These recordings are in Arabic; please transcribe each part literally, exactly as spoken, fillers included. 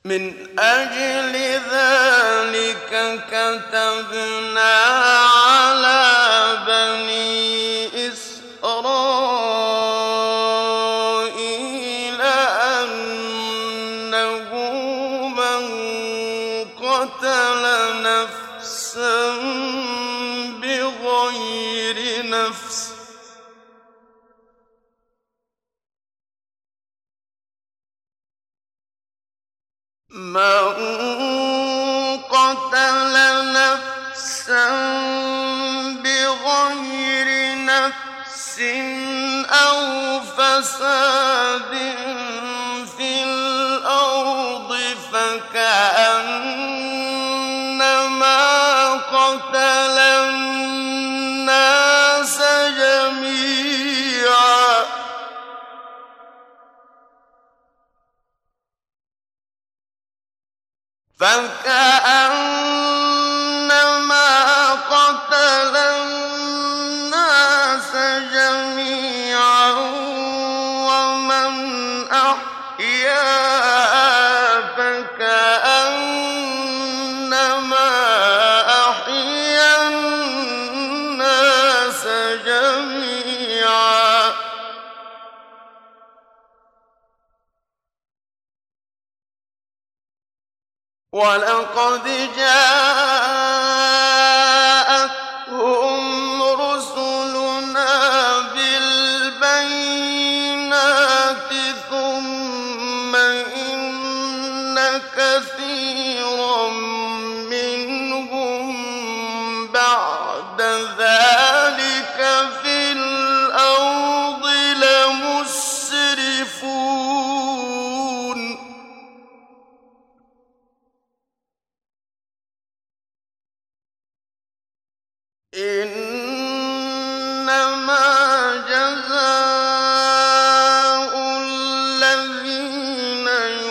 من أجل ذلك كتبنا على بني إسرائيل أنه من قتل نفسا بغير نفس من قتل نفسا بغير نفس أو فساد في الأرض فكأنما قتل الناس جميعا فكأنما قتل الناس جميعا ومن أحياها فكأنما أحيا الناس جميعا وَلَقَدْ جَاءَتْهُمْ رُسُلُنَا بِالْبَيِّنَاتِ ثُمَّ إِنَّ كَثِيرًا مِّنْهُم بَعْدَ ذَلِكَ فِي الْأَرْضِ لَمُسْرِفُونَ إِنَّمَا جَزَاءُ الَّذِينَ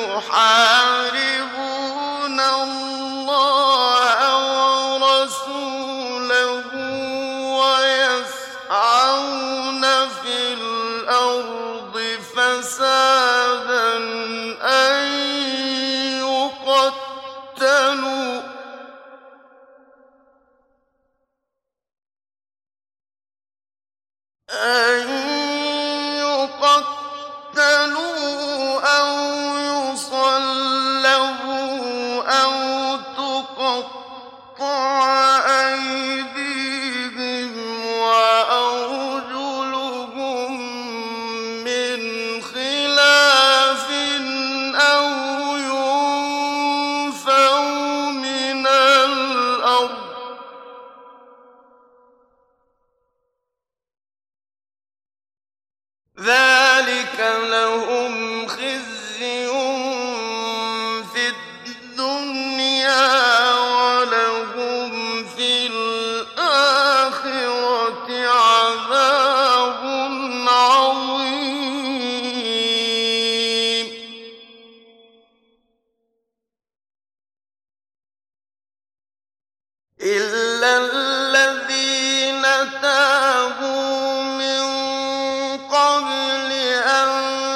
يُحَارِبُونَ اللَّهَ وَرَسُولَهُ وَيَسْعَوْنَ فِي الْأَرْضِ فَسَادًا أَن يُقَتَّلُوا أَن يُقَتَّلُوا أَوْ يُصَلَّبُوا أَوْ تُقَطَّعَ أَيْدِيهِمْ وَأَرْجُلُهُم مِّنْ خِلَافٍ أَوْ يُنفَوْا مِنَ الْأَرْضِ ۚ ذَلِكَ لَهُمْ خِزْيٌ فِي الدُّنْيَا وَلَهُمْ فِي الْآخِرَةِ عَذَابٌ عَظِيمٌ إِلَّا الَّذِينَ تَابُوا مِن قَبْلِ أَن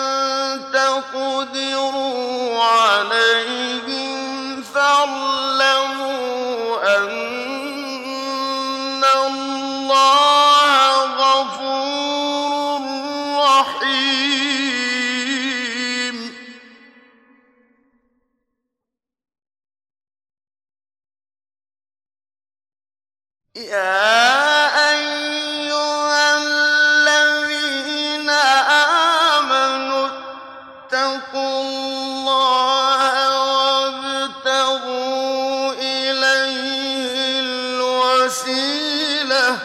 تَقْدِرُوا عَلَيْهِمْ فَاعْلَمُوا أَنَّ اللَّهَ غَفُورٌ رَّحِيمٌ يَا أَيُّهَا الَّذِينَ آمَنُوا اتَّقُوا اللَّهَ وَابْتَغُوا إِلَيْهِ الْوَسِيلَةَ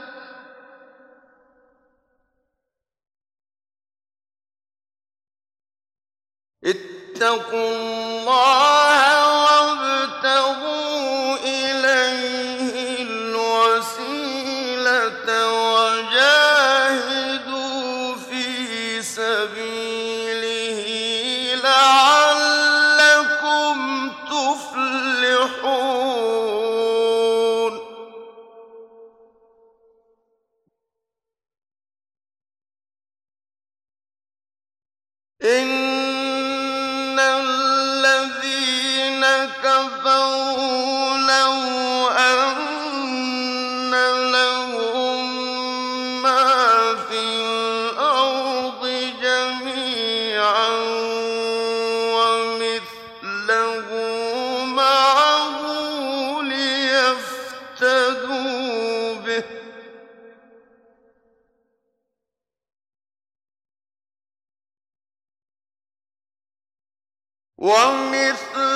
اتَّقُوا اللَّهَ وَابْتَغُوا إِلَيْهِ الْوَسِيلَةَ وَجَاهِدُوا فِي سَبِيلِهِ لَعَلَّكُمْ تُفْلِحُونَ إِنَّ الَّذِينَ ومثله